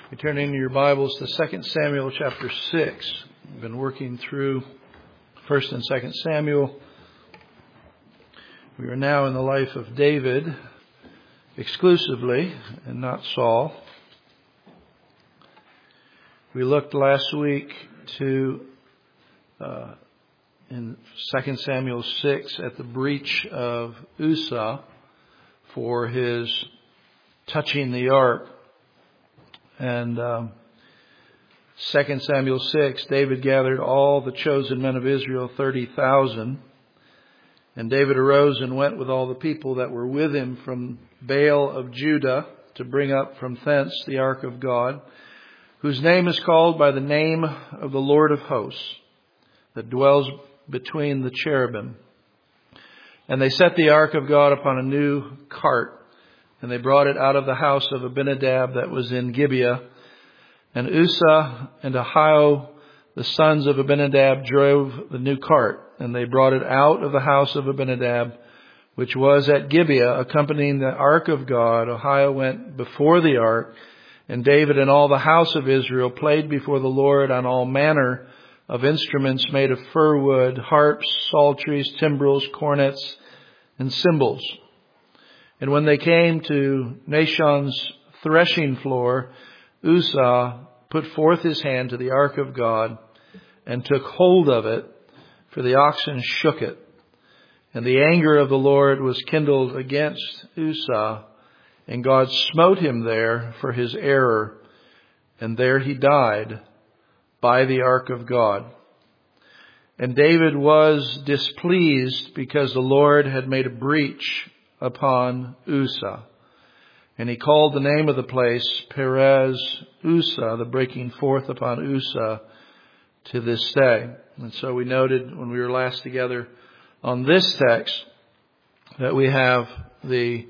You turn in your Bibles to 2 Samuel chapter 6. We've been working through 1 and 2 Samuel. We are now in the life of David exclusively and not Saul. We looked last week to in 2 Samuel 6 at the breach of Uzzah for his touching the ark. And 2 Samuel 6, David gathered all the chosen men of Israel, 30,000. And David arose and went with all the people that were with him from Baal of Judah to bring up from thence the ark of God, whose name is called by the name of the Lord of hosts, that dwells between the cherubim. And they set the ark of God upon a new cart, and they brought it out of the house of Abinadab that was in Gibeah. And Uzzah and Ahio, the sons of Abinadab, drove the new cart. And they brought it out of the house of Abinadab, which was at Gibeah, accompanying the ark of God. Ahio went before the ark, and David and all the house of Israel played before the Lord on all manner of instruments made of fir wood, harps, psalteries, timbrels, cornets, and cymbals. And when they came to Nashon's threshing floor, Uzzah put forth his hand to the ark of God and took hold of it, for the oxen shook it. And the anger of the Lord was kindled against Uzzah, and God smote him there for his error, and there he died by the ark of God. And David was displeased because the Lord had made a breach upon Uzzah. And he called the name of the place Perez Uzzah, the breaking forth upon Uzzah, to this day. And so we noted when we were last together on this text that we have the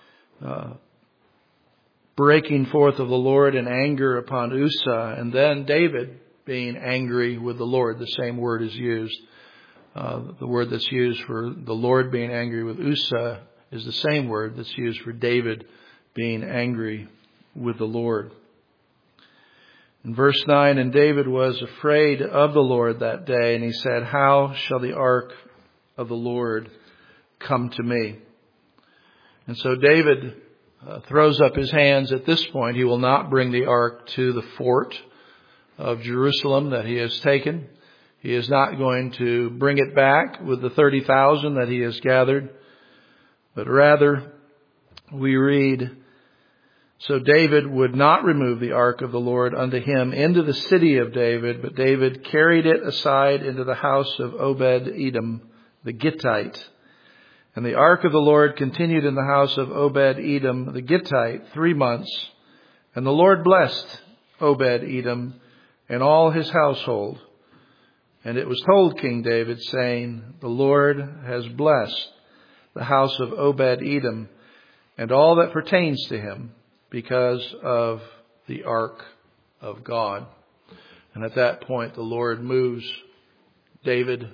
breaking forth of the Lord in anger upon Uzzah, and then David being angry with the Lord. The same word is used. The word that's used for the Lord being angry with Uzzah is the same word that's used for David being angry with the Lord. In verse 9, and David was afraid of the Lord that day, and he said, how shall the ark of the Lord come to me? And so David throws up his hands at this point. He will not bring the ark to the fort of Jerusalem that he has taken. He is not going to bring it back with the 30,000 that he has gathered. But rather, we read, so David would not remove the ark of the Lord unto him into the city of David, but David carried it aside into the house of Obed-Edom, the Gittite. And the ark of the Lord continued in the house of Obed-Edom, the Gittite, 3 months. And the Lord blessed Obed-Edom and all his household. And it was told King David, saying, the Lord has blessed the house of Obed-Edom and all that pertains to him because of the ark of God. And at that point, the Lord moves David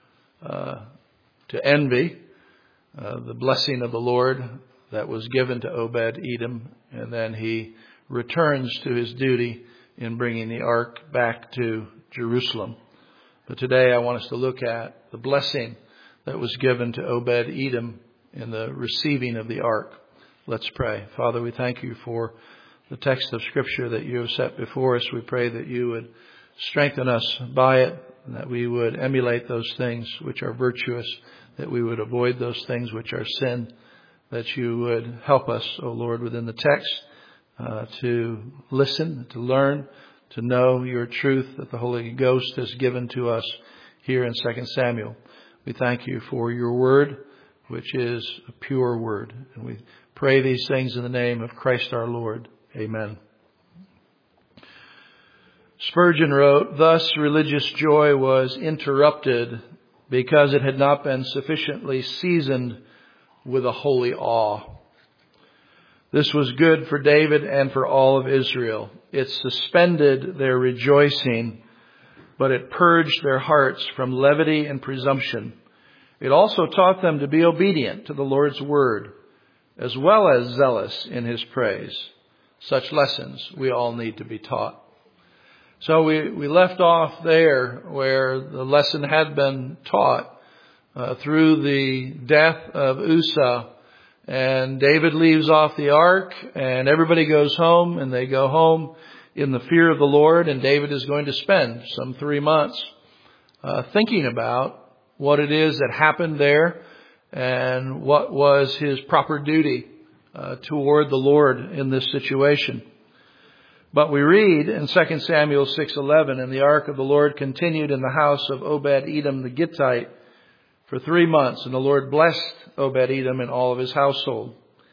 to envy the blessing of the Lord that was given to Obed-Edom, and then he returns to his duty in bringing the ark back to Jerusalem. But today I want us to look at the blessing that was given to Obed-Edom in the receiving of the ark. Let's pray. Father, we thank you for the text of Scripture that you have set before us. We pray that you would strengthen us by it, and that we would emulate those things which are virtuous, that we would avoid those things which are sin, that you would help us, O Lord, within the text to listen, to learn, to know your truth that the Holy Ghost has given to us here in 2 Samuel. We thank you for your word, which is a pure word. And we pray these things in the name of Christ our Lord. Amen. Spurgeon wrote, thus religious joy was interrupted because it had not been sufficiently seasoned with a holy awe. This was good for David and for all of Israel. It suspended their rejoicing, but it purged their hearts from levity and presumption. It also taught them to be obedient to the Lord's word, as well as zealous in his praise. such lessons we all need to be taught. So we left off there where the lesson had been taught through the death of Uzzah. And David leaves off the ark and everybody goes home, and they go home in the fear of the Lord. And David is going to spend some 3 months thinking about what it is that happened there and what was his proper duty toward the Lord in this situation. But we read in 2 Samuel 6:11, and the ark of the Lord continued in the house of Obed-Edom the Gittite for 3 months, and the Lord blessed Obed-Edom and all of his household.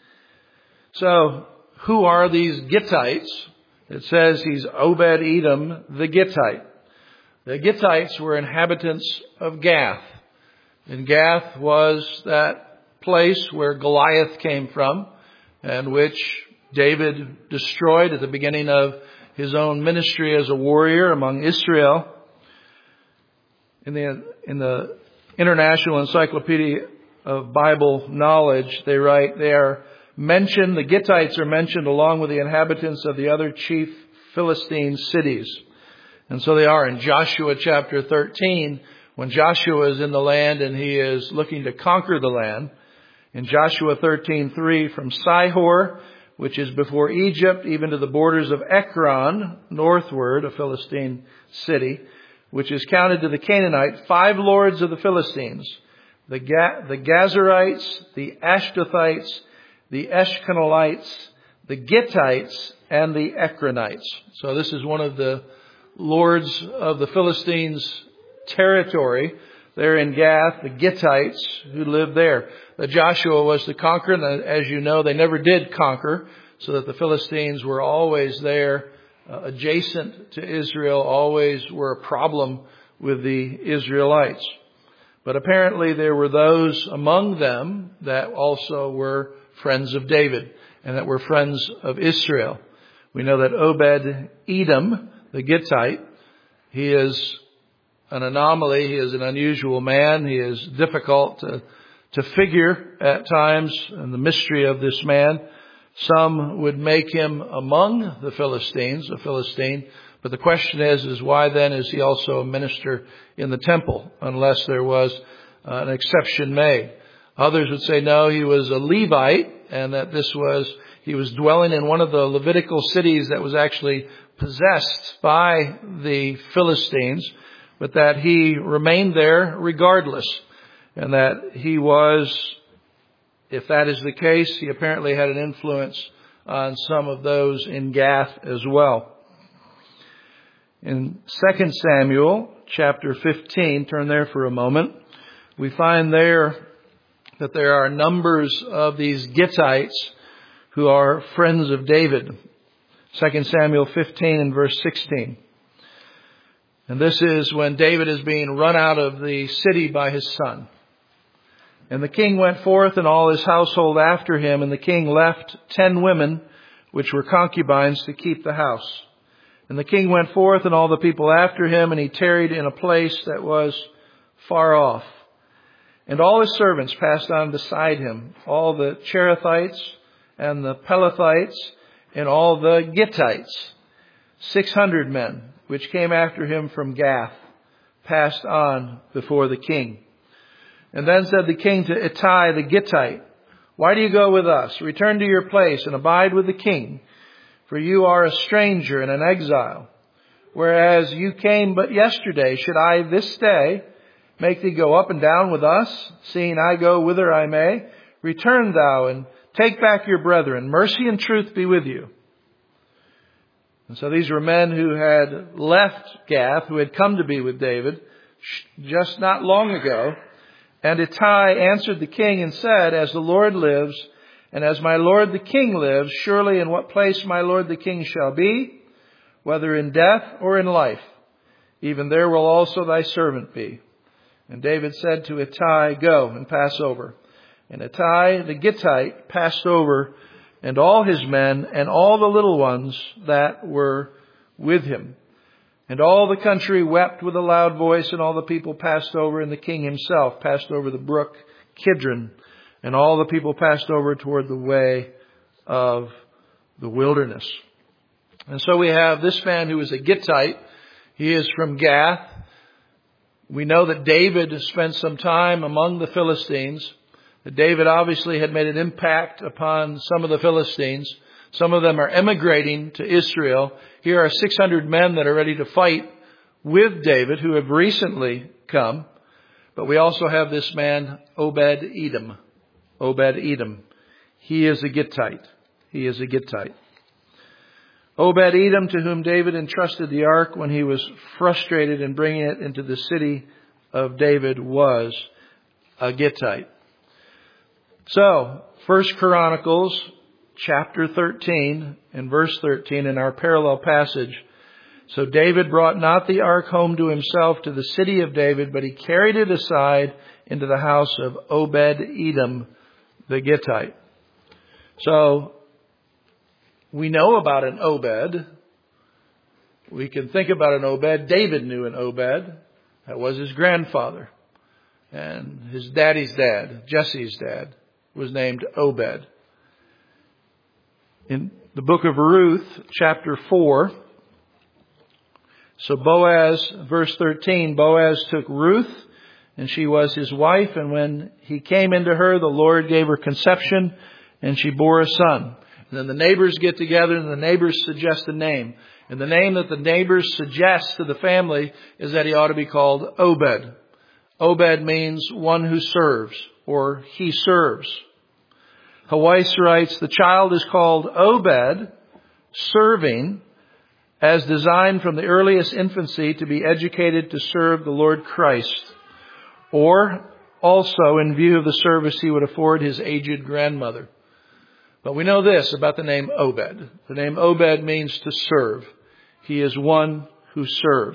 So, who are these Gittites? It says he's Obed-Edom the Gittite. The Gittites were inhabitants of Gath. And Gath was that place where Goliath came from, and which David destroyed at the beginning of his own ministry as a warrior among Israel. In the International Encyclopedia of Bible Knowledge, they write, the Gittites are mentioned along with the inhabitants of the other chief Philistine cities. And so they are in Joshua chapter 13, when Joshua is in the land and he is looking to conquer the land. In Joshua 13:3, from Sihor, which is before Egypt, even to the borders of Ekron, northward, a Philistine city, which is counted to the Canaanite, 5 lords of the Philistines, the Gazarites, the Ashdothites, the Eshconolites, the Gittites, and the Ekronites. So this is one of the lords of the Philistines' territory. They're in Gath, the Gittites who lived there. That Joshua was to conquer, and as you know, they never did conquer, so that the Philistines were always there, adjacent to Israel, always were a problem with the Israelites. But apparently there were those among them that also were friends of David and that were friends of Israel. We know that Obed-Edom, the Gittite, he is an anomaly. He is an unusual man. He is difficult to figure at times, and the mystery of this man. Some would make him among the Philistines, a Philistine. But the question is why then is he also a minister in the temple, unless there was an exception made? Others would say no, he was a Levite, and that he was dwelling in one of the Levitical cities that was actually possessed by the Philistines, but that he remained there regardless. And that he was, if that is the case, he apparently had an influence on some of those in Gath as well. In 2 Samuel chapter 15, turn there for a moment, we find there that there are numbers of these Gittites who are friends of David. 2 Samuel 15 and verse 16. And this is when David is being run out of the city by his son. And the king went forth and all his household after him, and the king left 10 women, which were concubines, to keep the house. And the king went forth and all the people after him, and he tarried in a place that was far off. And all his servants passed on beside him, all the Cherethites and the Pelethites and all the Gittites, 600 men, which came after him from Gath, passed on before the king. And then said the king to Ittai the Gittite, why do you go with us? Return to your place and abide with the king, for you are a stranger and an exile. Whereas you came but yesterday, should I this day make thee go up and down with us, seeing I go whither I may? Return thou and take back your brethren. Mercy and truth be with you. And so these were men who had left Gath, who had come to be with David just not long ago. And Ittai answered the king and said, as the Lord lives, and as my lord the king lives, surely in what place my lord the king shall be, whether in death or in life, even there will also thy servant be. And David said to Ittai, go and pass over. And Ittai the Gittite passed over, and all his men and all the little ones that were with him. And all the country wept with a loud voice, and all the people passed over, and the king himself passed over the brook Kidron, and all the people passed over toward the way of the wilderness. And so we have this man who is a Gittite. He is from Gath. We know that David spent some time among the Philistines. That David obviously had made an impact upon some of the Philistines. Some of them are emigrating to Israel. Here are 600 men that are ready to fight with David who have recently come. But we also have this man, Obed-Edom. Obed-Edom. He is a Gittite. He is a Gittite. Obed-Edom, to whom David entrusted the ark when he was frustrated in bringing it into the city of David, was a Gittite. So, 1 Chronicles chapter 13 and verse 13 in our parallel passage. So David brought not the ark home to himself to the city of David, but he carried it aside into the house of Obed-Edom the Gittite. So, we know about an Obed. We can think about an Obed. David knew an Obed. That was his grandfather. And his daddy's dad, Jesse's dad, was named Obed. In the book of Ruth, chapter 4, so Boaz, verse 13, Boaz took Ruth, and she was his wife, and when he came into her, the Lord gave her conception, and she bore a son. And then the neighbors get together and the neighbors suggest a name. And the name that the neighbors suggest to the family is that he ought to be called Obed. Obed means one who serves, or he serves. Weiss writes, the child is called Obed, serving, as designed from the earliest infancy to be educated to serve the Lord Christ, or also in view of the service he would afford his aged grandmother. But we know this about the name Obed. The name Obed means to serve. He is one who serves.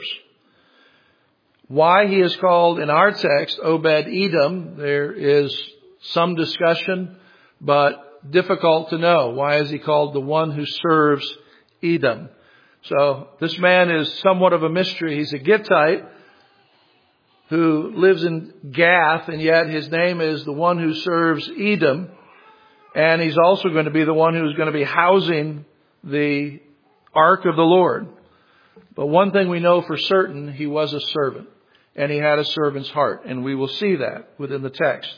Why he is called in our text Obed-Edom, there is some discussion, but difficult to know. Why is he called the one who serves Edom? So this man is somewhat of a mystery. He's a Gittite who lives in Gath, and yet his name is the one who serves Edom. And he's also going to be the one who's going to be housing the ark of the Lord. But one thing we know for certain, he was a servant. And he had a servant's heart. And we will see that within the text.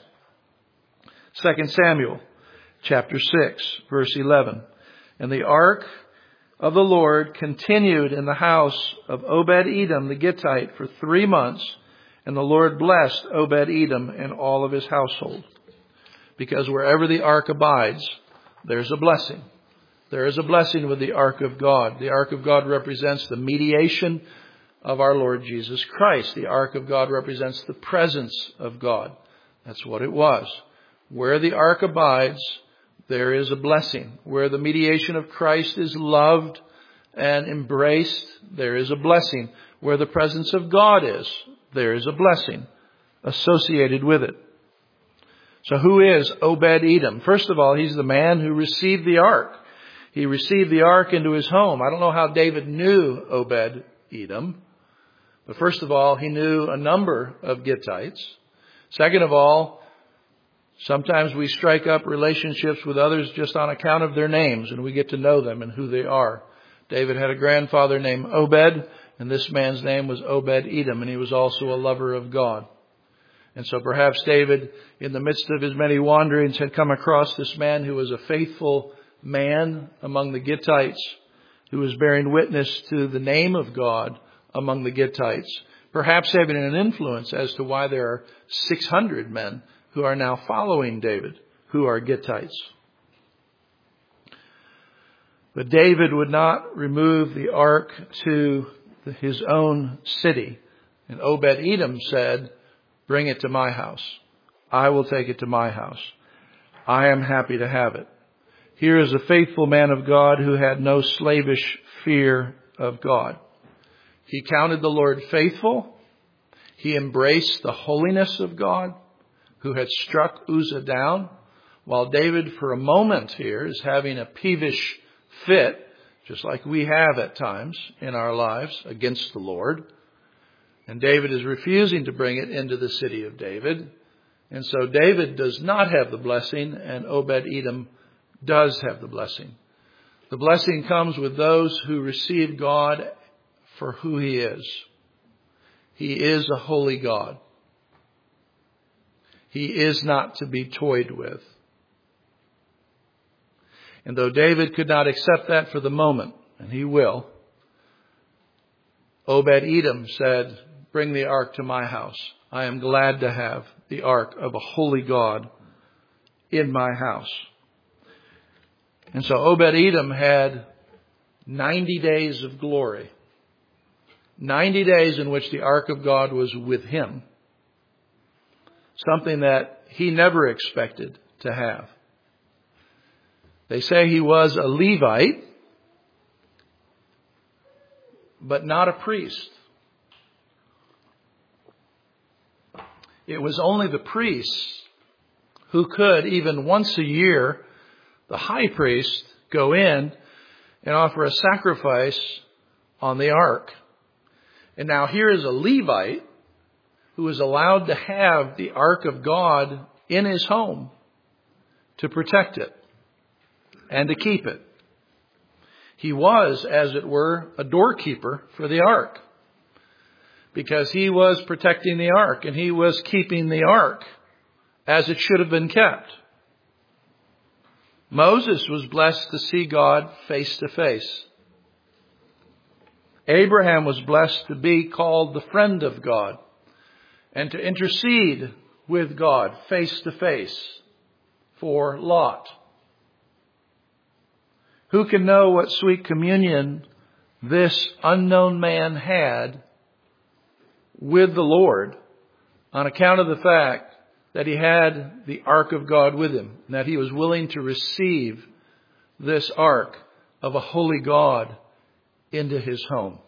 2 Samuel chapter 6, verse 11. And the ark of the Lord continued in the house of Obed-Edom the Gittite for 3 months. And the Lord blessed Obed-Edom and all of his household. Because wherever the ark abides, there's a blessing. There is a blessing with the ark of God. The ark of God represents the mediation of our Lord Jesus Christ. The ark of God represents the presence of God. That's what it was. Where the ark abides, there is a blessing. Where the mediation of Christ is loved and embraced, there is a blessing. Where the presence of God is, there is a blessing associated with it. So who is Obed-Edom? First of all, he's the man who received the ark. He received the ark into his home. I don't know how David knew Obed-Edom. But first of all, he knew a number of Gittites. Second of all, sometimes we strike up relationships with others just on account of their names, and we get to know them and who they are. David had a grandfather named Obed, and this man's name was Obed-Edom, and he was also a lover of God. And so perhaps David, in the midst of his many wanderings, had come across this man who was a faithful man among the Gittites, who was bearing witness to the name of God among the Gittites, perhaps having an influence as to why there are 600 men who are now following David, who are Gittites. But David would not remove the ark to his own city. And Obed-Edom said, bring it to my house. I will take it to my house. I am happy to have it. Here is a faithful man of God who had no slavish fear of God. He counted the Lord faithful. He embraced the holiness of God, who had struck Uzzah down, while David for a moment here is having a peevish fit, just like we have at times in our lives, against the Lord. And David is refusing to bring it into the city of David. And so David does not have the blessing, and Obed-Edom does have the blessing. The blessing comes with those who receive God for who He is. He is a holy God. He is not to be toyed with. And though David could not accept that for the moment, and he will, Obed-Edom said, "Bring the ark to my house. I am glad to have the ark of a holy God in my house." And so Obed-Edom had 90 days of glory. 90 days in which the ark of God was with him. Something that he never expected to have. They say he was a Levite, but not a priest. It was only the priests who could, even once a year, the high priest, go in and offer a sacrifice on the ark. And now here is a Levite who is allowed to have the ark of God in his home to protect it and to keep it. He was, as it were, a doorkeeper for the ark, because he was protecting the ark and he was keeping the ark as it should have been kept. Moses was blessed to see God face to face. Abraham was blessed to be called the friend of God and to intercede with God face to face for Lot. Who can know what sweet communion this unknown man had with the Lord on account of the fact that he had the ark of God with him, and that he was willing to receive this ark of a holy God into his home.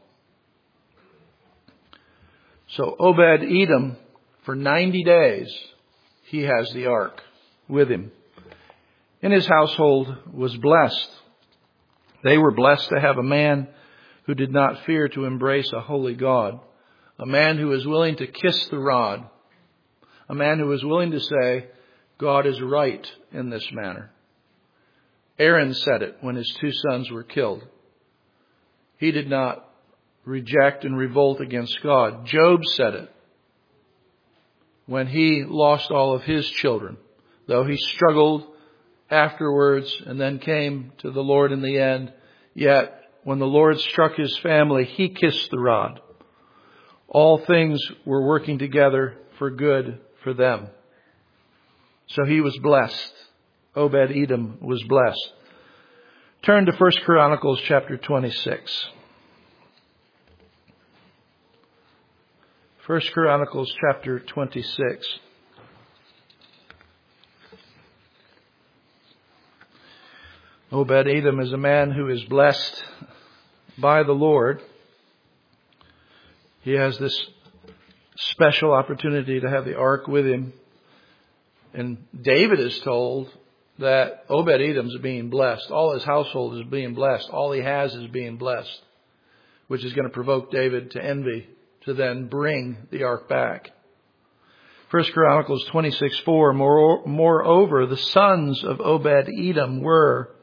So Obed-Edom, for 90 days, he has the ark with him. And his household was blessed. They were blessed to have a man who did not fear to embrace a holy God. A man who was willing to kiss the rod. A man who was willing to say, God is right in this manner. Aaron said it when his 2 sons were killed. He did not reject and revolt against God. Job said it when he lost all of his children, though he struggled afterwards and then came to the Lord in the end. Yet when the Lord struck his family, he kissed the rod. All things were working together for good for them. So he was blessed. Obed-Edom was blessed. Turn to 1 Chronicles chapter 26. 1 Chronicles chapter 26. Obed-Edom is a man who is blessed by the Lord. He has this special opportunity to have the ark with him. And David is told that Obed-Edom is being blessed. All his household is being blessed. All he has is being blessed, which is going to provoke David to envy, to then bring the ark back. 1 Chronicles 26:4, moreover, the sons of Obed-Edom were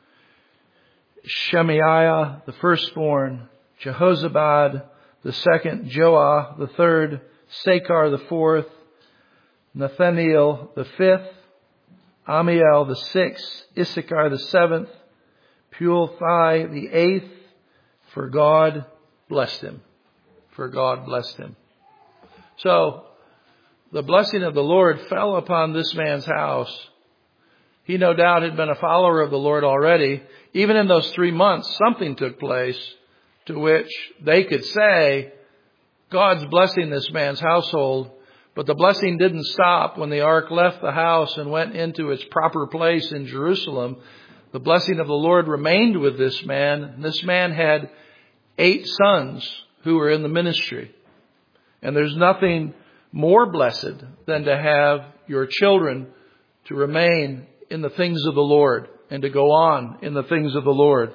Shemaiah, the firstborn, Jehozabad, the second, Joah, the third, Sakar, the fourth, Nathaniel, the fifth, Amiel, the sixth, Issachar, the seventh, Pulthai, the eighth, for God blessed him. For God blessed him. So, the blessing of the Lord fell upon this man's house. He no doubt had been a follower of the Lord already. Even in those 3 months, something took place to which they could say, God's blessing this man's household. But the blessing didn't stop when the ark left the house and went into its proper place in Jerusalem. The blessing of the Lord remained with this man. This man had 8 sons who were in the ministry. And there's nothing more blessed than to have your children to remain in the things of the Lord and to go on in the things of the Lord.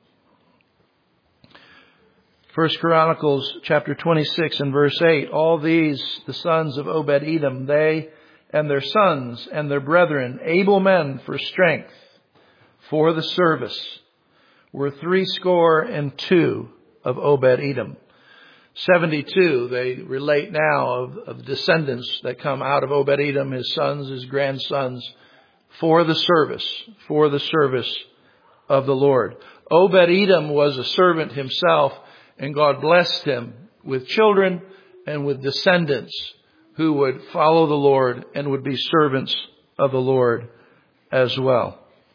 1 Chronicles chapter 26 and verse 8, all these, the sons of Obed-Edom, they and their sons and their brethren, able men for strength, for the service, were 62 of Obed-Edom. 72, they relate now of descendants that come out of Obed-Edom, his sons, his grandsons, for the service of the Lord. Obed-Edom was a servant himself, and God blessed him with children and with descendants who would follow the Lord and would be servants of the Lord as well.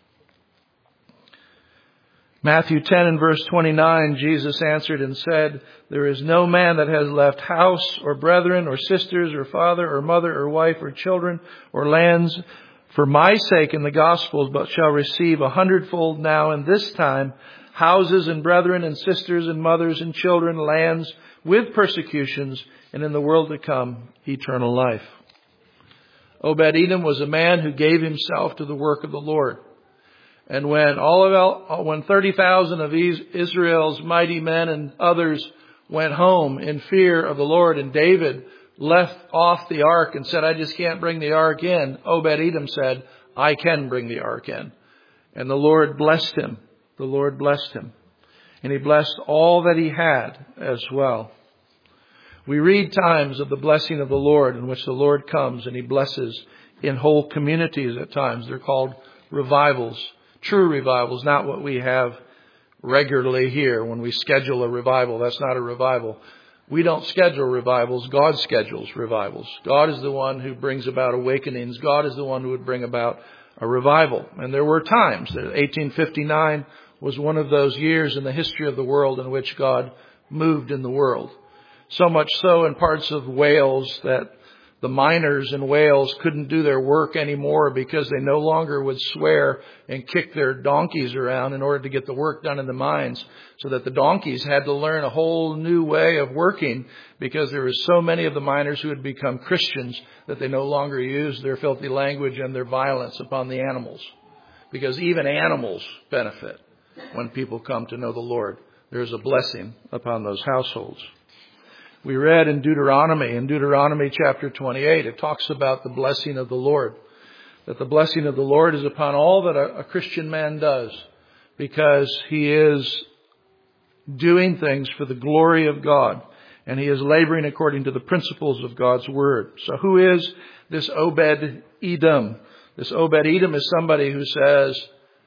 Matthew 10 and verse 29, Jesus answered and said, "There is no man that has left house or brethren or sisters or father or mother or wife or children or lands for my sake in the gospel, but shall receive 100-fold now in this time, houses and brethren and sisters and mothers and children, lands with persecutions, and in the world to come, eternal life." Obed-Edom was a man who gave himself to the work of the Lord. And when 30,000 of Israel's mighty men and others went home in fear of the Lord, and David left off the ark and said, "I just can't bring the ark in," Obed-Edom said, "I can bring the ark in." And the Lord blessed him. The Lord blessed him. And he blessed all that he had as well. We read times of the blessing of the Lord in which the Lord comes and he blesses in whole communities at times. They're called revivals. True revivals, not what we have regularly here when we schedule a revival. That's not a revival. We don't schedule revivals. God schedules revivals. God is the one who brings about awakenings. God is the one who would bring about a revival. And there were times. 1859 was one of those years in the history of the world in which God moved in the world. So much so in parts of Wales that the miners in Wales couldn't do their work anymore because they no longer would swear and kick their donkeys around in order to get the work done in the mines, so that the donkeys had to learn a whole new way of working because there were so many of the miners who had become Christians that they no longer used their filthy language and their violence upon the animals. Because even animals benefit when people come to know the Lord. There's a blessing upon those households. We read in Deuteronomy chapter 28, it talks about the blessing of the Lord. That the blessing of the Lord is upon all that a Christian man does, because he is doing things for the glory of God, and he is laboring according to the principles of God's word. So who is this Obed-Edom? This Obed-Edom is somebody who says,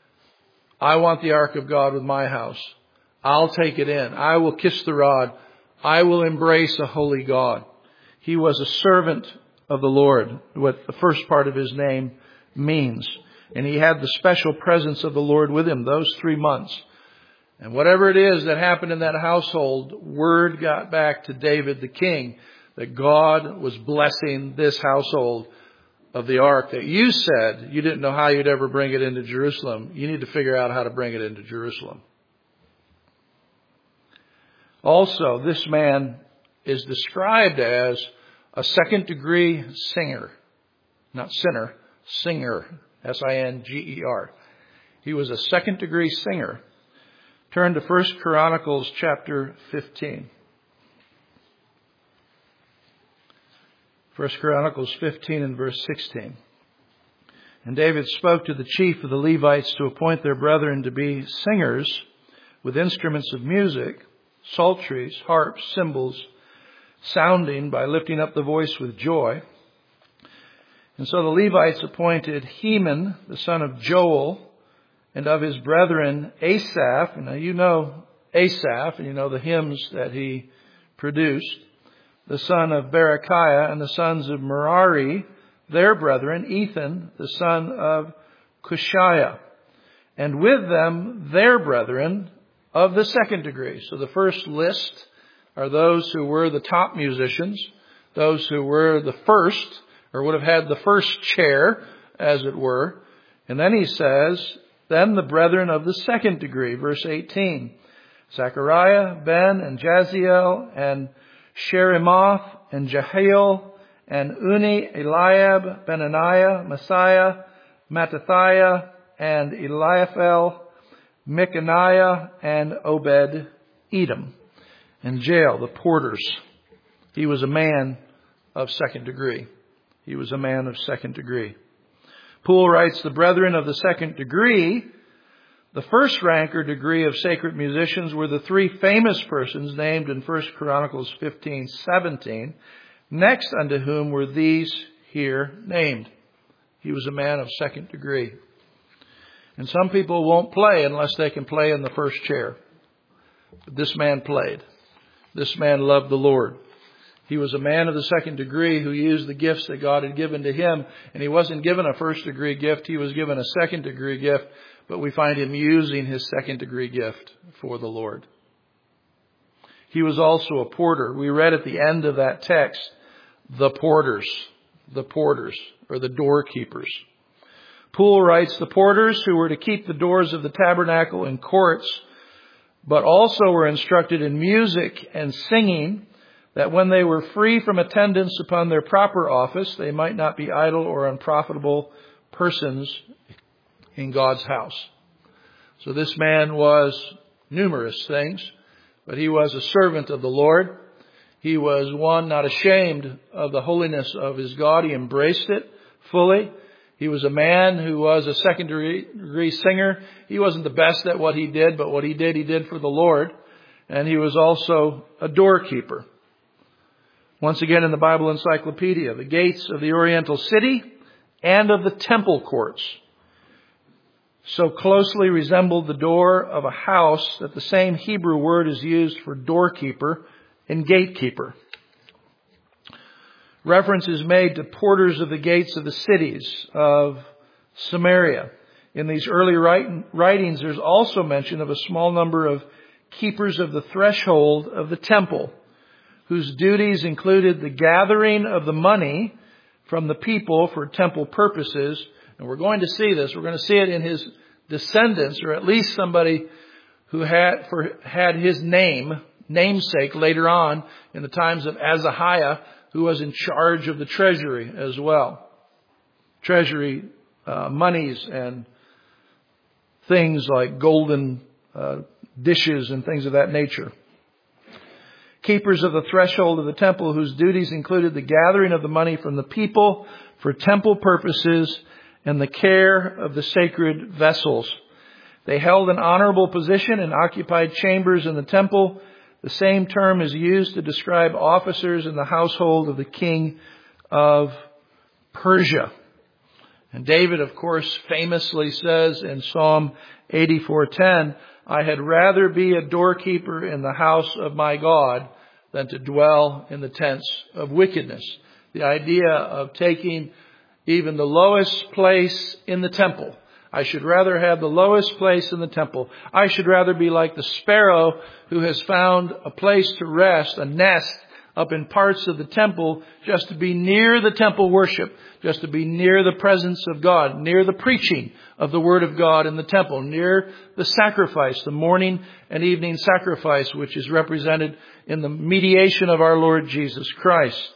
"I want the ark of God with my house. I'll take it in. I will kiss the rod. I will embrace a holy God." He was a servant of the Lord, what the first part of his name means. And he had the special presence of the Lord with him those 3 months. And whatever it is that happened in that household, word got back to David the king that God was blessing this household of the ark that you said you didn't know how you'd ever bring it into Jerusalem. You need to figure out how to bring it into Jerusalem. Also, this man is described as a second-degree singer. Not sinner, singer. S-I-N-G-E-R. He was a second-degree singer. Turn to 1 Chronicles chapter 15. 1 Chronicles 15 and verse 16. "And David spoke to the chief of the Levites to appoint their brethren to be singers with instruments of music, psalteries, harps, cymbals, sounding by lifting up the voice with joy. And so the Levites appointed Heman, the son of Joel, and of his brethren Asaph." And now you know Asaph, and you know the hymns that he produced. "The son of Berechiah, and the sons of Merari, their brethren, Ethan, the son of Cushiah. And with them their brethren of the second degree." So the first list are those who were the top musicians, those who were the first, or would have had the first chair, as it were. And then he says, then the brethren of the second degree, verse 18. "Zechariah, Ben, and Jaziel, and Sheremoth, and Jehiel, and Uni, Eliab, Benaniah, Messiah, Mattathiah, and Eliaphel, Micaniah, and Obed-Edom." And Jael, the porters. He was a man of second degree. He was a man of second degree. Poole writes, "The brethren of the second degree, The first rank or degree of sacred musicians were the three famous persons named in 1 Chronicles 15:17, next unto whom were these here named. He was a man of second degree. And some people won't play unless they can play in the first chair. But this man played. This man loved the Lord. He was a man of the second degree who used the gifts that God had given to him. And he wasn't given a first degree gift. He was given a second degree gift. But we find him using his second degree gift for the Lord. He was also a porter. We read at the end of that text, the porters, or the doorkeepers. Poole writes, the porters who were to keep the doors of the tabernacle and courts, but also were instructed in music and singing, that when they were free from attendance upon their proper office, they might not be idle or unprofitable persons in God's house. So this man was numerous things, but he was a servant of the Lord. He was one not ashamed of the holiness of his God. He embraced it fully. He was a man who was a second degree singer. He wasn't the best at what he did, but what he did for the Lord. And he was also a doorkeeper. Once again in the Bible Encyclopedia, the gates of the Oriental city and of the temple courts so closely resembled the door of a house that the same Hebrew word is used for doorkeeper and gatekeeper. Reference is made to porters of the gates of the cities of Samaria. In these early writings, there's also mention of a small number of keepers of the threshold of the temple, whose duties included the gathering of the money from the people for temple purposes. And we're going to see this. We're going to see it in his descendants, or at least somebody who had his namesake later on in the times of Azahiah, who was in charge of the treasury as well. Treasury monies and things like golden dishes and things of that nature. Keepers of the threshold of the temple, whose duties included the gathering of the money from the people for temple purposes and the care of the sacred vessels. They held an honorable position and occupied chambers in the temple. The same term is used to describe officers in the household of the king of Persia. And David, of course, famously says in Psalm 84:10, I had rather be a doorkeeper in the house of my God than to dwell in the tents of wickedness. The idea of taking even the lowest place in the temple. I should rather have the lowest place in the temple. I should rather be like the sparrow who has found a place to rest, a nest up in parts of the temple, just to be near the temple worship, just to be near the presence of God, near the preaching of the Word of God in the temple, near the sacrifice, the morning and evening sacrifice, which is represented in the mediation of our Lord Jesus Christ.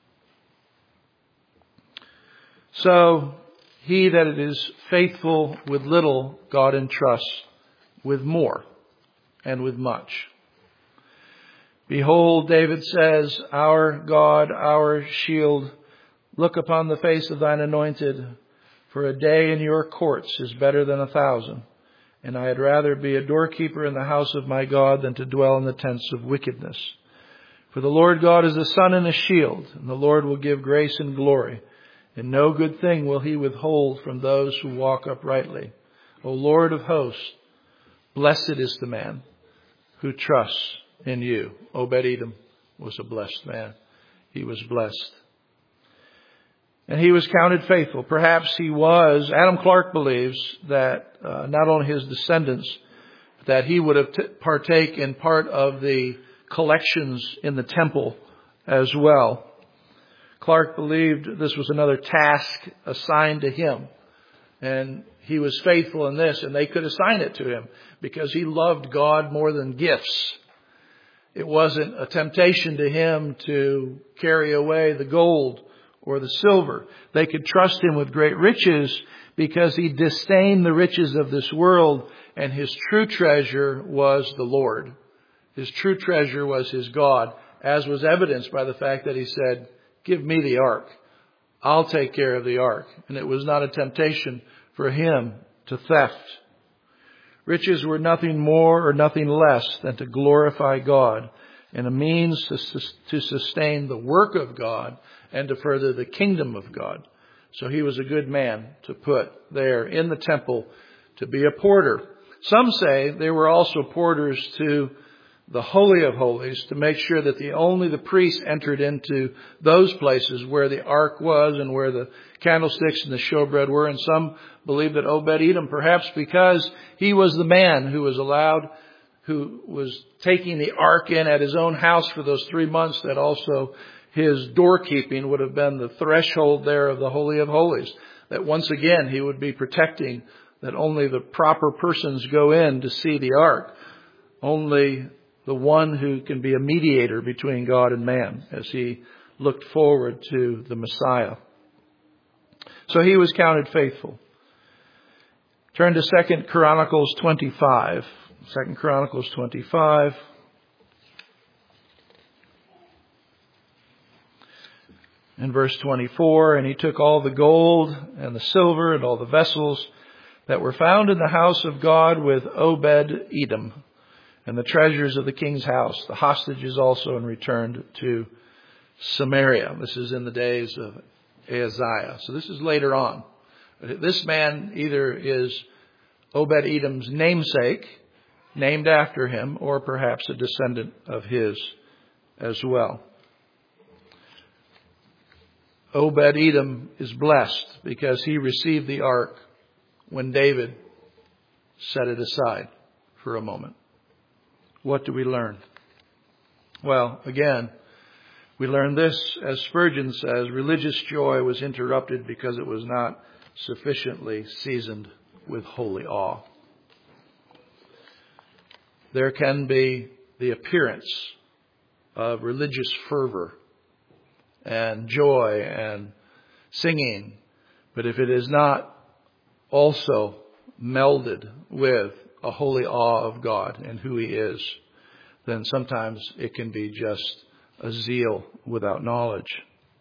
So, he that is faithful with little, God entrusts with more and with much. Behold, David says, our God, our shield, look upon the face of thine anointed, for a day in your courts is better than 1,000. And I had rather be a doorkeeper in the house of my God than to dwell in the tents of wickedness. For the Lord God is a sun and a shield, and the Lord will give grace and glory. And no good thing will he withhold from those who walk uprightly. O Lord of hosts, blessed is the man who trusts in you. Obed-Edom was a blessed man. He was blessed. And he was counted faithful. Perhaps he was. Adam Clarke believes that not only his descendants, that he would have partake in part of the collections in the temple as well. Clarke believed this was another task assigned to him. And he was faithful in this, and they could assign it to him because he loved God more than gifts. It wasn't a temptation to him to carry away the gold or the silver. They could trust him with great riches because he disdained the riches of this world, and his true treasure was the Lord. His true treasure was his God, as was evidenced by the fact that he said, give me the ark. I'll take care of the ark. And it was not a temptation for him to theft. Riches were nothing more or nothing less than to glorify God and a means to sustain the work of God and to further the kingdom of God. So he was a good man to put there in the temple to be a porter. Some say they were also porters to the Holy of Holies to make sure that only the priests entered into those places where the ark was and where the candlesticks and the showbread were. And some believe that Obed-Edom, perhaps because he was the man who was taking the ark in at his own house for those 3 months, that also his doorkeeping would have been the threshold there of the Holy of Holies. That once again he would be protecting that only the proper persons go in to see the ark. Only the one who can be a mediator between God and man, as he looked forward to the Messiah. So he was counted faithful. Turn to 2 Chronicles 25. 2 Chronicles 25. In verse 24, and he took all the gold and the silver and all the vessels that were found in the house of God with Obed-Edom, and the treasures of the king's house, the hostages also, and returned to Samaria. This is in the days of Ahaziah. So this is later on. This man either is Obed-Edom's namesake, named after him, or perhaps a descendant of his as well. Obed-Edom is blessed because he received the ark when David set it aside for a moment. What do we learn? Well, again, we learn this, as Spurgeon says, religious joy was interrupted because it was not sufficiently seasoned with holy awe. There can be the appearance of religious fervor and joy and singing, but if it is not also melded with a holy awe of God and who He is, then sometimes it can be just a zeal without knowledge.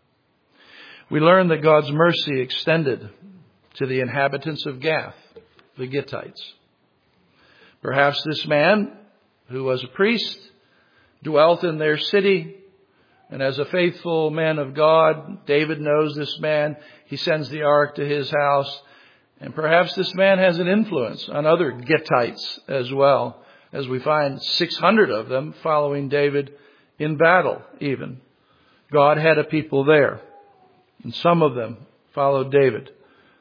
We learn that God's mercy extended to the inhabitants of Gath, the Gittites. Perhaps this man, who was a priest, dwelt in their city, and as a faithful man of God, David knows this man. He sends the ark to his house. And perhaps this man has an influence on other Gittites as well, as we find 600 of them following David in battle even. God had a people there, and some of them followed David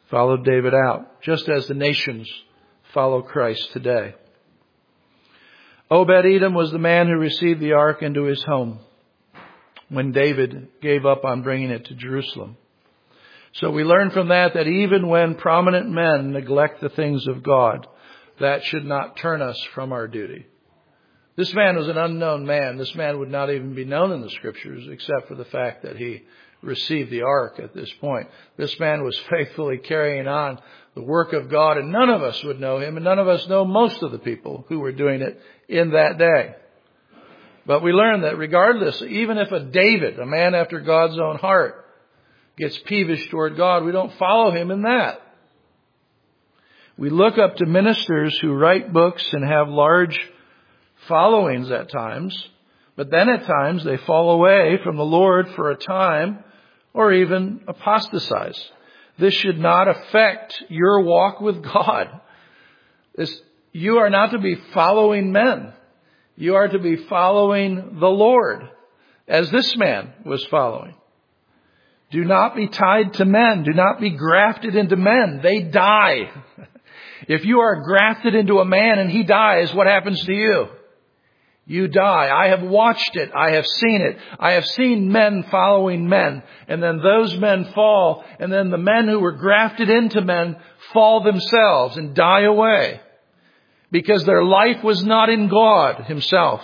out, just as the nations follow Christ today. Obed-Edom was the man who received the ark into his home when David gave up on bringing it to Jerusalem. So we learn from that even when prominent men neglect the things of God, that should not turn us from our duty. This man was an unknown man. This man would not even be known in the Scriptures except for the fact that he received the ark at this point. This man was faithfully carrying on the work of God, and none of us would know him, and none of us know most of the people who were doing it in that day. But we learn that regardless, even if a David, a man after God's own heart, gets peevish toward God, we don't follow him in that. We look up to ministers who write books and have large followings at times, but then at times they fall away from the Lord for a time or even apostatize. This should not affect your walk with God. You are not to be following men. You are to be following the Lord, as this man was following. Do not be tied to men. Do not be grafted into men. They die. If you are grafted into a man and he dies, what happens to you? You die. I have watched it. I have seen it. I have seen men following men. And then those men fall. And then the men who were grafted into men fall themselves and die away. Because their life was not in God Himself.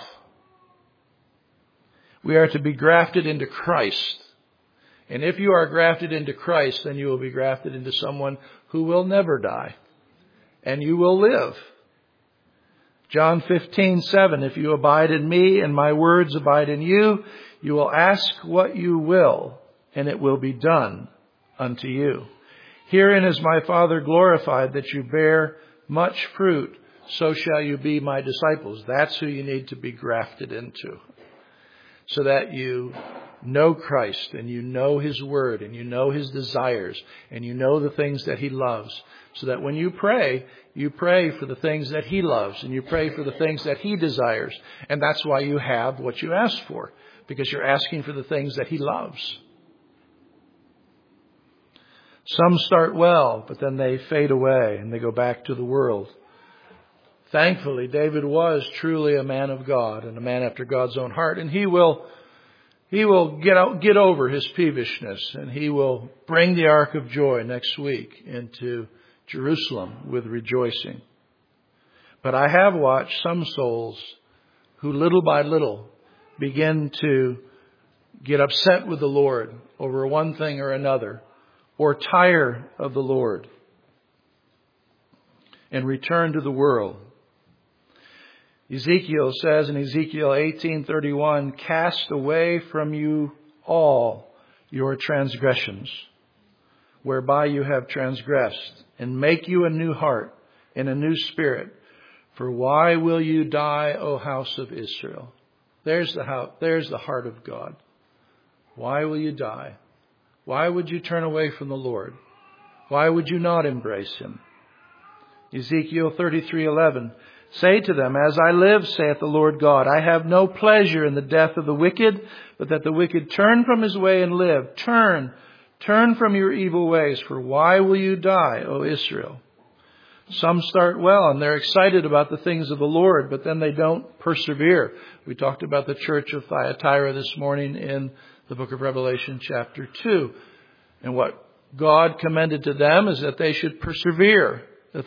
We are to be grafted into Christ. And if you are grafted into Christ, then you will be grafted into someone who will never die. And you will live. John 15:7, if you abide in me and my words abide in you, you will ask what you will, and it will be done unto you. Herein is my Father glorified, that you bear much fruit, so shall you be my disciples. That's who you need to be grafted into, so that you know Christ and you know His Word and you know His desires and you know the things that He loves, so that when you pray for the things that He loves and you pray for the things that He desires. And that's why you have what you ask for, because you're asking for the things that He loves. Some start well, but then they fade away and they go back to the world. Thankfully, David was truly a man of God and a man after God's own heart, and he will get over his peevishness, and he will bring the Ark of Joy next week into Jerusalem with rejoicing. But I have watched some souls who little by little begin to get upset with the Lord over one thing or another, or tire of the Lord and return to the world. Ezekiel says in Ezekiel 18:31, cast away from you all your transgressions, whereby you have transgressed, and make you a new heart and a new spirit. For why will you die, O house of Israel? There's the heart of God. Why will you die? Why would you turn away from the Lord? Why would you not embrace Him? Ezekiel 33:11, say to them, as I live, saith the Lord God, I have no pleasure in the death of the wicked, but that the wicked turn from his way and live. Turn from your evil ways, for why will you die, O Israel? Some start well and they're excited about the things of the Lord, but then they don't persevere. We talked about the church of Thyatira this morning in the book of Revelation chapter 2. And what God commended to them is that they should persevere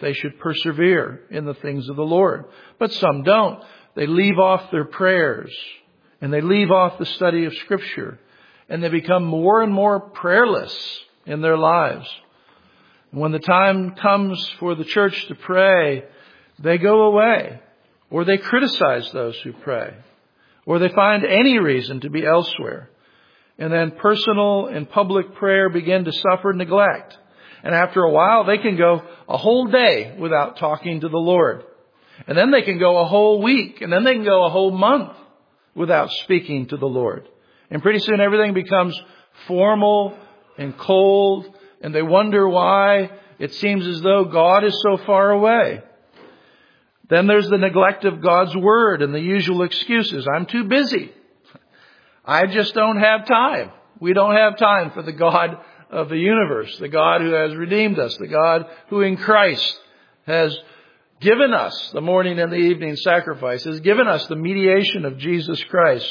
in the things of the Lord. But some don't. They leave off their prayers and they leave off the study of Scripture, and they become more and more prayerless in their lives. And when the time comes for the church to pray, they go away, or they criticize those who pray, or they find any reason to be elsewhere. And then personal and public prayer begin to suffer neglect. And after a while, they can go a whole day without talking to the Lord. And then they can go a whole week. And then they can go a whole month without speaking to the Lord. And pretty soon everything becomes formal and cold. And they wonder why it seems as though God is so far away. Then there's the neglect of God's Word and the usual excuses. I'm too busy. I just don't have time. We don't have time for the God of the universe, the God who has redeemed us, the God who in Christ has given us the morning and the evening sacrifice, has given us the mediation of Jesus Christ.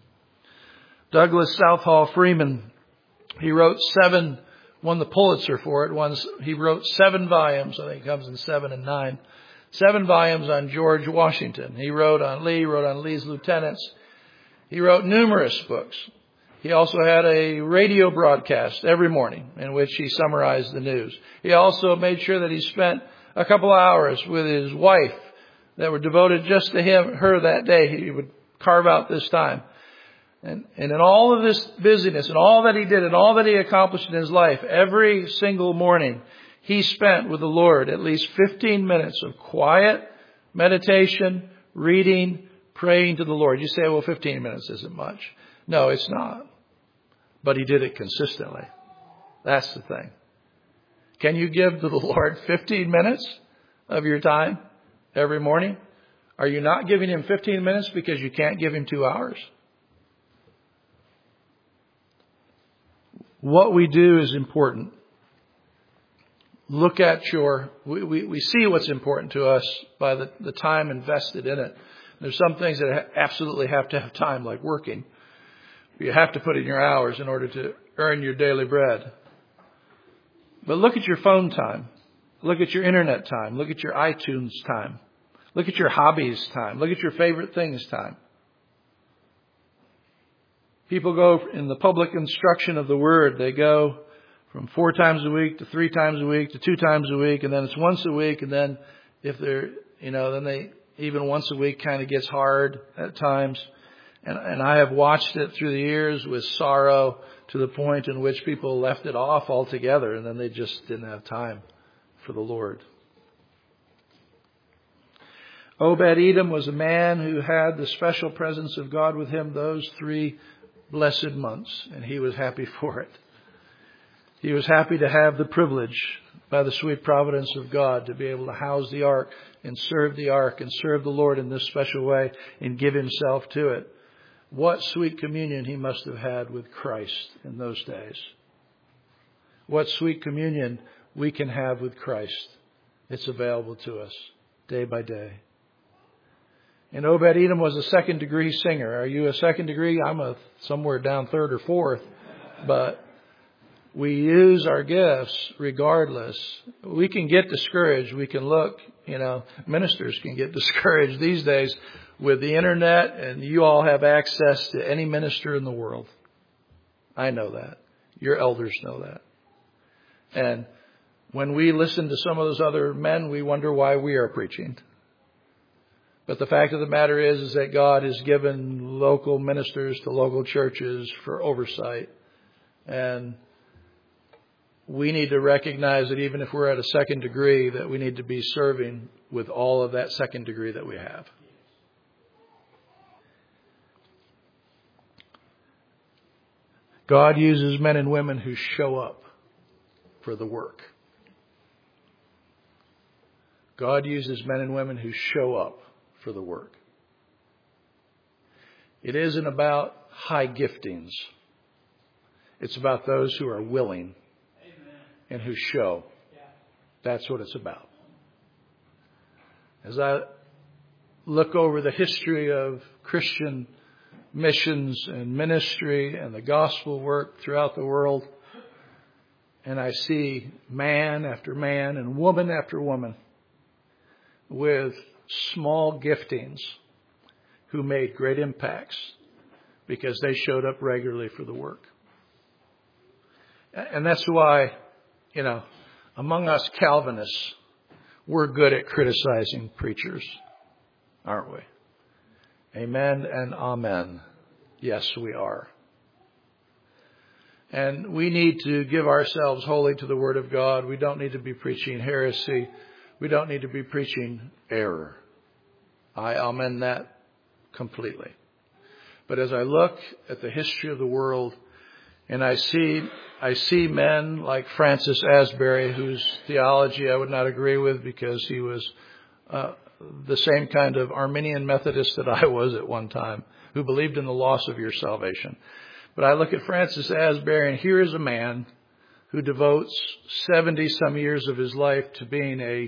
Douglas Southall Freeman, he wrote won the Pulitzer for it. He wrote 7 volumes, I think it comes in 7 and 9, 7 volumes on George Washington. He wrote on Lee, wrote on Lee's lieutenants. He wrote numerous books. He also had a radio broadcast every morning in which he summarized the news. He also made sure that he spent a couple of hours with his wife that were devoted just to her that day. He would carve out this time. And in all of this busyness and all that he did and all that he accomplished in his life, every single morning he spent with the Lord at least 15 minutes of quiet meditation, reading, praying to the Lord. You say, well, 15 minutes isn't much. No, it's not. But he did it consistently. That's the thing. Can you give to the Lord 15 minutes of your time every morning? Are you not giving Him 15 minutes because you can't give Him 2 hours? What we do is important. Look at we see what's important to us by the time invested in it. There's some things that absolutely have to have time, like working. You have to put in your hours in order to earn your daily bread. But look at your phone time. Look at your internet time. Look at your iTunes time. Look at your hobbies time. Look at your favorite things time. People go in the public instruction of the Word. They go from 4 times a week to 3 times a week to 2 times a week. And then it's once a week. And then if they're, then they, even once a week kind of gets hard at times. And I have watched it through the years with sorrow to the point in which people left it off altogether, and then they just didn't have time for the Lord. Obed-Edom was a man who had the special presence of God with him those 3 blessed months, and he was happy for it. He was happy to have the privilege, by the sweet providence of God, to be able to house the ark and serve the Lord in this special way and give himself to it. What sweet communion he must have had with Christ in those days. What sweet communion we can have with Christ. It's available to us day by day. And Obed-Edom was a second-degree singer. Are you a second degree? I'm somewhere down third or fourth. But we use our gifts regardless. We can get discouraged. We can look, ministers can get discouraged these days with the internet, and you all have access to any minister in the world. I know that. Your elders know that. And when we listen to some of those other men, we wonder why we are preaching. But the fact of the matter is that God has given local ministers to local churches for oversight. And we need to recognize that even if we're at a second degree, that we need to be serving with all of that second degree that we have. God uses men and women who show up for the work. God uses men and women who show up for the work. It isn't about high giftings. It's about those who are willing and who show. That's what it's about. As I look over the history of Christian missions and ministry and the gospel work throughout the world, and I see man after man and woman after woman with small giftings who made great impacts because they showed up regularly for the work. And that's why, among us Calvinists, we're good at criticizing preachers, aren't we? Amen and amen. Yes, we are. And we need to give ourselves wholly to the Word of God. We don't need to be preaching heresy. We don't need to be preaching error. I amen that completely. But as I look at the history of the world, and I see men like Francis Asbury, whose theology I would not agree with because he was the same kind of Arminian Methodist that I was at one time, who believed in the loss of your salvation. But I look at Francis Asbury, and here is a man who devotes 70-some years of his life to being a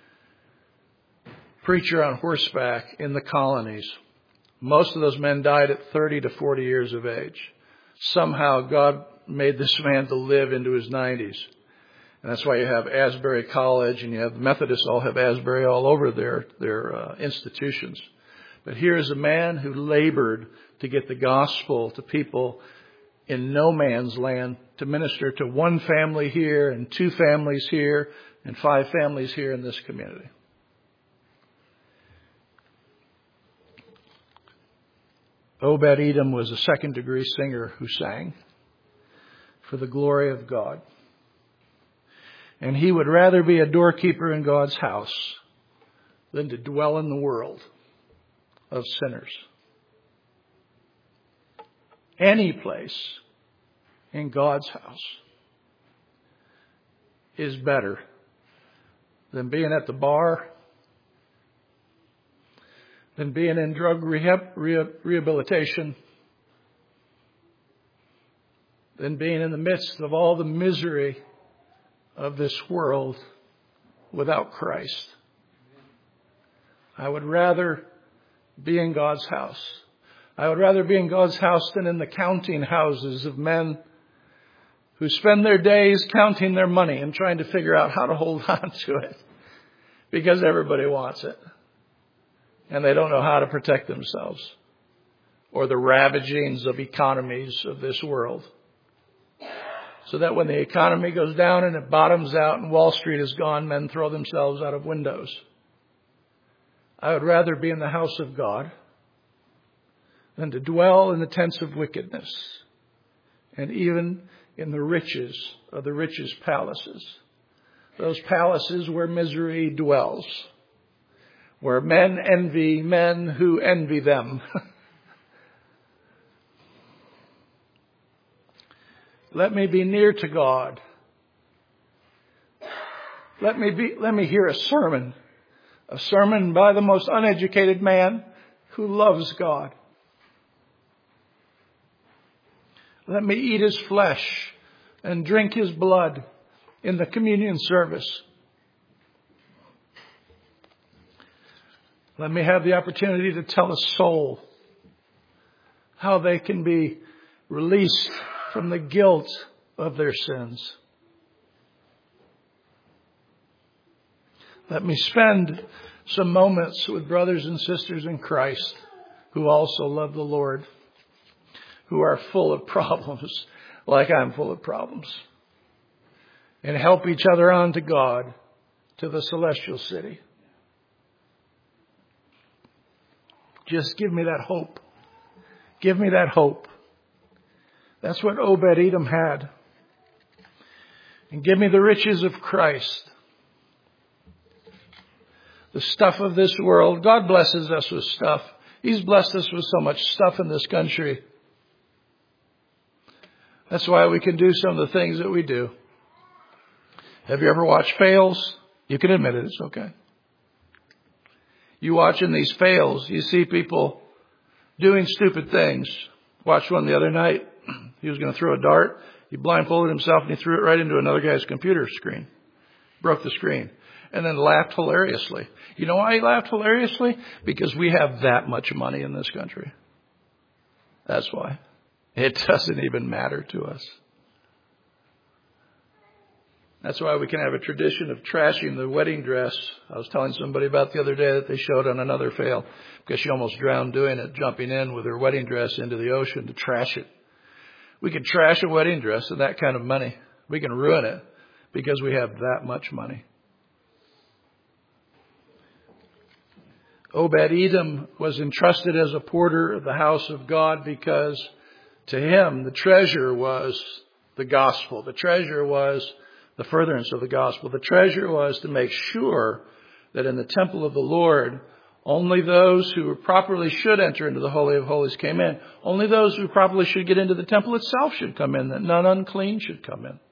preacher on horseback in the colonies. Most of those men died at 30 to 40 years of age. Somehow God made this man to live into his 90s. And that's why you have Asbury College, and you have Methodists all have Asbury all over their institutions. But here is a man who labored to get the gospel to people in no man's land, to minister to one family here and 2 families here and 5 families here in this community. Obed-Edom was a second-degree singer who sang for the glory of God. And he would rather be a doorkeeper in God's house than to dwell in the world of sinners. Any place in God's house is better than being at the bar, than being in drug rehabilitation, than being in the midst of all the misery of this world without Christ. I would rather be in God's house. I would rather be in God's house than in the counting houses of men who spend their days counting their money and trying to figure out how to hold on to it because everybody wants it. And they don't know how to protect themselves or the ravagings of economies of this world. So that when the economy goes down and it bottoms out and Wall Street is gone, men throw themselves out of windows. I would rather be in the house of God than to dwell in the tents of wickedness and even in the riches of the richest palaces. Those palaces where misery dwells, where men envy men who envy them. Let me be near to God. Let me hear a sermon by the most uneducated man who loves God. Let me eat his flesh and drink his blood in the communion service. Let me have the opportunity to tell a soul how they can be released from the guilt of their sins. Let me spend some moments with brothers and sisters in Christ who also love the Lord, who are full of problems like I'm full of problems, and help each other on to God, to the celestial city. Just give me that hope. Give me that hope. That's what Obed-Edom had. And give me the riches of Christ. The stuff of this world. God blesses us with stuff. He's blessed us with so much stuff in this country. That's why we can do some of the things that we do. Have you ever watched fails? You can admit it. It's okay. You watching these fails, you see people doing stupid things. Watched one the other night. He was going to throw a dart. He blindfolded himself and he threw it right into another guy's computer screen. Broke the screen. And then laughed hilariously. You know why he laughed hilariously? Because we have that much money in this country. That's why. It doesn't even matter to us. That's why we can have a tradition of trashing the wedding dress. I was telling somebody about the other day that they showed on another fail because she almost drowned doing it, jumping in with her wedding dress into the ocean to trash it. We can trash a wedding dress with that kind of money. We can ruin it because we have that much money. Obed-Edom was entrusted as a porter of the house of God because to him the treasure was the gospel. The treasure was the furtherance of the gospel. The treasure was to make sure that in the temple of the Lord, only those who properly should enter into the Holy of Holies came in. Only those who properly should get into the temple itself should come in, that none unclean should come in.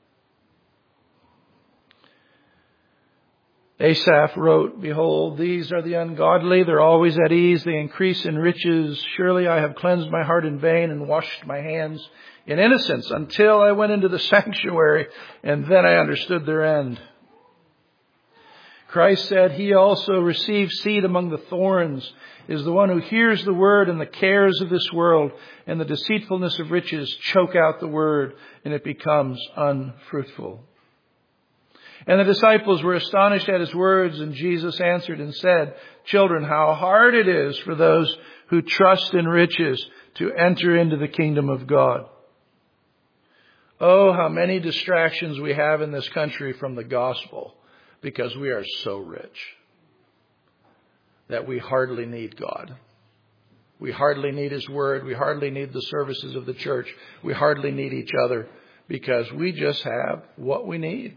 Asaph wrote, "Behold, these are the ungodly. They're always at ease. They increase in riches. Surely I have cleansed my heart in vain and washed my hands in innocence until I went into the sanctuary, and then I understood their end." Christ said, "He also receives seed among the thorns, is the one who hears the word, and the cares of this world and the deceitfulness of riches choke out the word, and it becomes unfruitful." And the disciples were astonished at his words, and Jesus answered and said, "Children, how hard it is for those who trust in riches to enter into the kingdom of God." Oh, how many distractions we have in this country from the gospel because we are so rich that we hardly need God. We hardly need his word. We hardly need the services of the church. We hardly need each other because we just have what we need.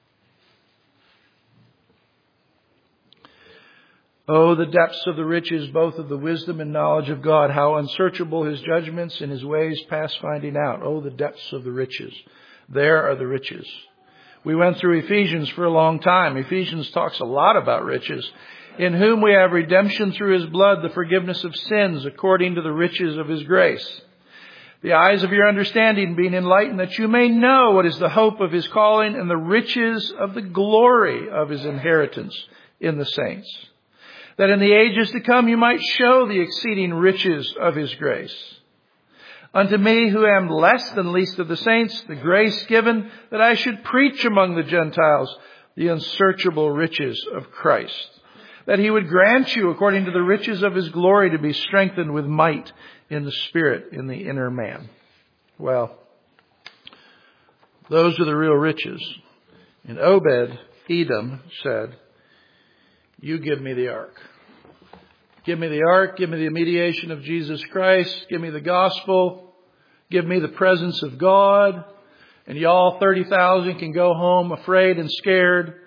Oh, the depths of the riches, both of the wisdom and knowledge of God. How unsearchable his judgments and his ways past finding out. Oh, the depths of the riches. There are the riches. We went through Ephesians for a long time. Ephesians talks a lot about riches. "In whom we have redemption through his blood, the forgiveness of sins, according to the riches of his grace. The eyes of your understanding being enlightened, that you may know what is the hope of his calling and the riches of the glory of his inheritance in the saints. That in the ages to come you might show the exceeding riches of his grace. Unto me, who am less than least of the saints, the grace given that I should preach among the Gentiles the unsearchable riches of Christ. That he would grant you, according to the riches of his glory, to be strengthened with might in the Spirit, in the inner man." Well, those are the real riches. And Obed-Edom said, "You give me the ark. Give me the ark. Give me the mediation of Jesus Christ. Give me the gospel. Give me the presence of God. And y'all 30,000 can go home afraid and scared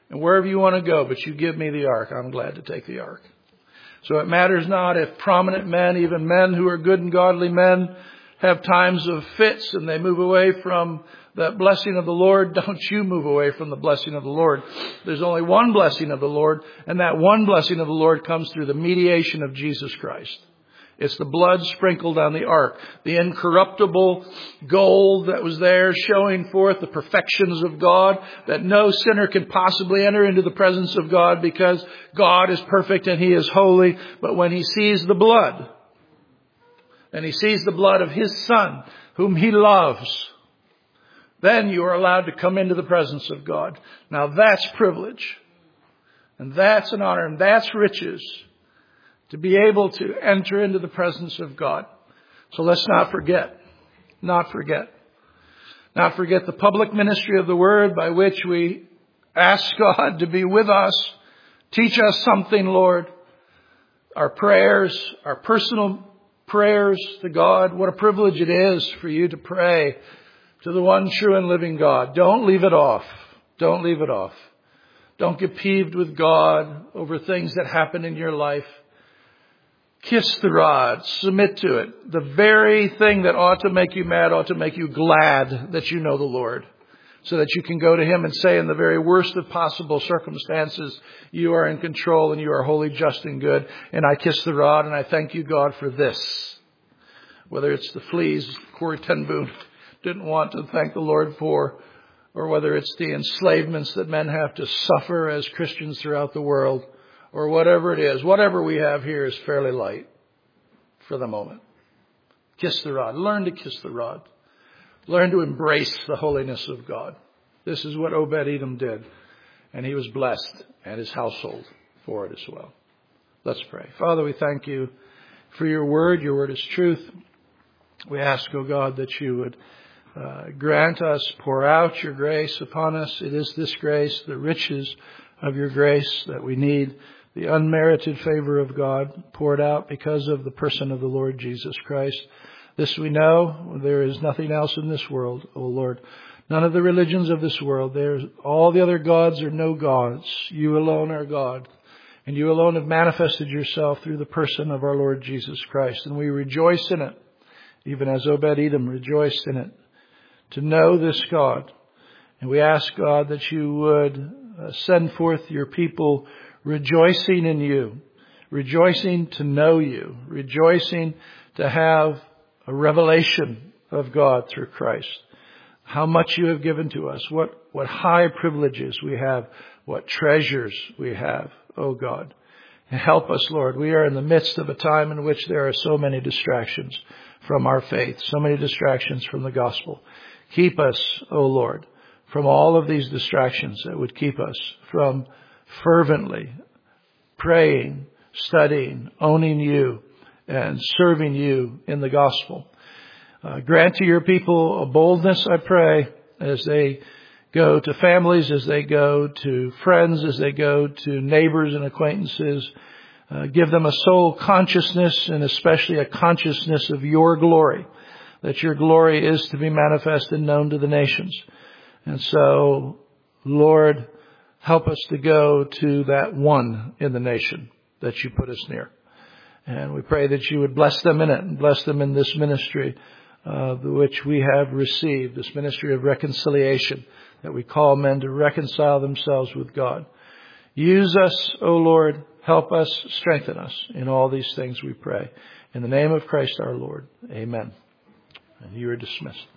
And wherever you want to go, but you give me the ark, I'm glad to take the ark. So it matters not if prominent men, even men who are good and godly men, have times of fits and they move away from that blessing of the Lord. Don't you move away from the blessing of the Lord. There's only one blessing of the Lord, and that one blessing of the Lord comes through the mediation of Jesus Christ. It's the blood sprinkled on the ark, the incorruptible gold that was there showing forth the perfections of God, that no sinner can possibly enter into the presence of God because God is perfect and He is holy. But when he sees the blood, and he sees the blood of His Son, whom He loves, then you are allowed to come into the presence of God. Now that's privilege, and that's an honor, and that's riches, to be able to enter into the presence of God. So let's not forget the public ministry of the Word by which we ask God to be with us. Teach us something, Lord. Our prayers, our personal prayers to God. What a privilege it is for you to pray to the one true and living God. Don't leave it off. Don't leave it off. Don't get peeved with God over things that happen in your life. Kiss the rod. Submit to it. The very thing that ought to make you mad ought to make you glad that you know the Lord, so that you can go to Him and say, in the very worst of possible circumstances, you are in control and you are holy, just, and good. And I kiss the rod and I thank you, God, for this. Whether it's the fleas Corrie ten Boom didn't want to thank the Lord for, or whether it's the enslavements that men have to suffer as Christians throughout the world, or whatever it is. Whatever we have here is fairly light for the moment. Kiss the rod. Learn to kiss the rod. Learn to embrace the holiness of God. This is what Obed-Edom did. And he was blessed, and his household for it as well. Let's pray. Father, we thank you for your word. Your word is truth. We ask, O God, that you would grant us, pour out your grace upon us. It is this grace, the riches of your grace, that we need. The unmerited favor of God poured out because of the person of the Lord Jesus Christ. This we know. There is nothing else in this world, O Lord. None of the religions of this world. All the other gods are no gods. You alone are God. And you alone have manifested yourself through the person of our Lord Jesus Christ. And we rejoice in it, even as Obed-Edom rejoiced in it, to know this God. And we ask, God, that you would send forth your people rejoicing in you, rejoicing to know you, rejoicing to have a revelation of God through Christ. How much you have given to us, what high privileges we have, what treasures we have, oh God. And help us, Lord. We are in the midst of a time in which there are so many distractions from our faith, so many distractions from the gospel. Keep us, O Lord, from all of these distractions that would keep us from fervently praying, studying, owning you, and serving you in the gospel. Grant to your people a boldness, I pray, as they go to families, as they go to friends, as they go to neighbors and acquaintances. Give them a soul consciousness, and especially a consciousness of your glory, that your glory is to be manifest and known to the nations. And so, Lord, help us to go to that one in the nation that you put us near. And we pray that you would bless them in it, and bless them in this ministry which we have received, this ministry of reconciliation, that we call men to reconcile themselves with God. Use us, O Lord. Help us, strengthen us in all these things, we pray. In the name of Christ our Lord, amen. And you are dismissed.